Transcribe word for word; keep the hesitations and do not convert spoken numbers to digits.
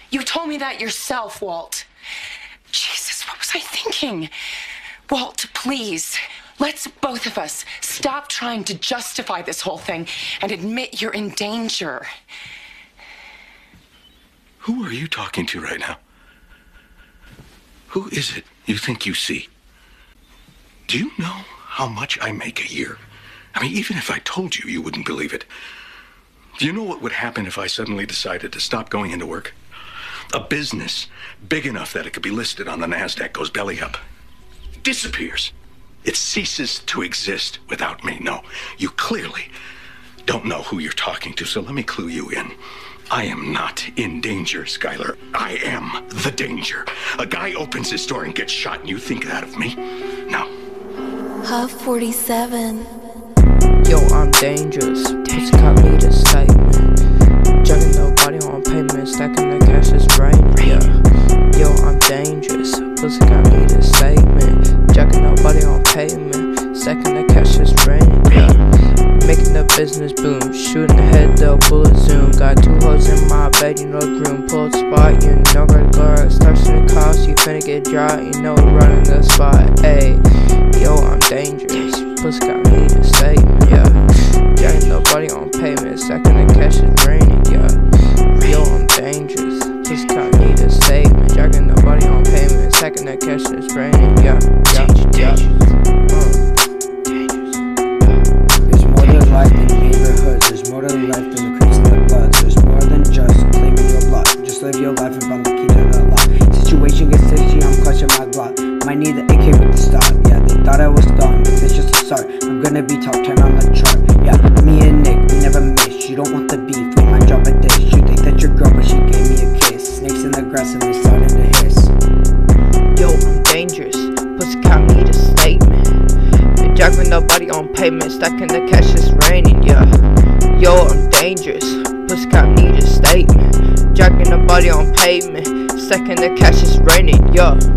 You told me that yourself, Walt. Jesus, what was I thinking? Walt, please, let's both of us stop trying to justify this whole thing and admit you're in danger. Who are you talking to right now? Who is it you think you see? Do you know how much I make a year? I mean, even if I told you, you wouldn't believe it. Do you know what would happen if I suddenly decided to stop going into work? A business big enough that it could be listed on the NASDAQ goes belly up. Disappears. It ceases to exist without me. No, you clearly don't know who you're talking to, so let me clue you in. I am not in danger, Skylar. I am the danger. A guy opens his door and gets shot, and you think that of me? No. Huff forty-seven. Yo, I'm dangerous. Pussy caught me the statement. Jugging nobody on pavement, stacking the cash is raining. Yeah. Yo, I'm dangerous. Pussy got me the statement. Jugging nobody on pavement, stacking the cash is raining. Yeah. Making the business boom, shooting the head, the bullet zoom. Got two hoes in my bed, you know groom. Pull the spot, you know got guard. Starts in the cost, you finna get dry, you know running the spot. Ayy, yo, I'm dangerous. Pussy got me the statement, yeah. Jacking nobody on pavement, stacking the cash is raining, yeah. Yo, I'm dangerous. Pussy got me the statement. Jacking nobody on pavement, stacking the cash is raining, yeah. Yeah, yeah. Uh. Life in neighborhoods, there's more to life than the creeps in the blood. There's more than just claiming your block. Just live your life and found the key to the lock. Situation gets fishy, I'm clutching my Glock. Might need the A K with the stock. Yeah, they thought I was done, but it's just a start. I'm gonna be top ten on the chart. Yeah, me and Nick, we never miss. You don't want the beef, we might drop a dish. You think that your girl, but she gave me a kiss. Snakes in the grass and they started to hiss. Yo, I'm dangerous. Pussy caught me the statement. Jacking nobody on pavement, stacking the cash is raining, yeah. Yo, I'm dangerous. Pussy got me the statement. Jacking nobody on pavement, stacking the cash is raining, yeah.